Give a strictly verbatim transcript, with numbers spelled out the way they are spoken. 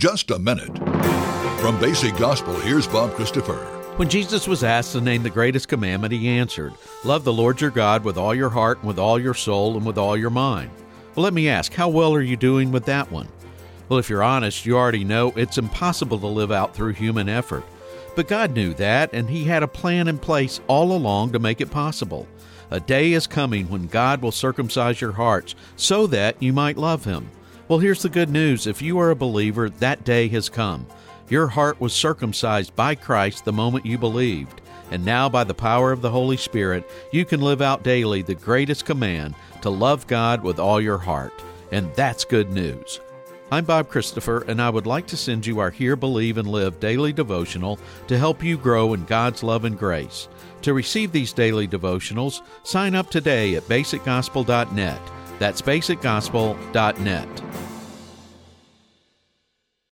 just a minute. From Basic Gospel, here's Bob Christopher. When Jesus was asked to name the greatest commandment, he answered, "Love the Lord your God with all your heart, and with all your soul, and with all your mind." Well, let me ask, how well are you doing with that one? Well, if you're honest, you already know it's impossible to live out through human effort. But God knew that, and He had a plan in place all along to make it possible. A day is coming when God will circumcise your hearts so that you might love Him. Well, here's the good news. If you are a believer, that day has come. Your heart was circumcised by Christ the moment you believed. And now, by the power of the Holy Spirit, you can live out daily the greatest command, to love God with all your heart. And that's good news. I'm Bob Christopher, and I would like to send you our Hear, Believe, and Live daily devotional to help you grow in God's love and grace. To receive these daily devotionals, sign up today at basic gospel dot net. That's basic gospel dot net.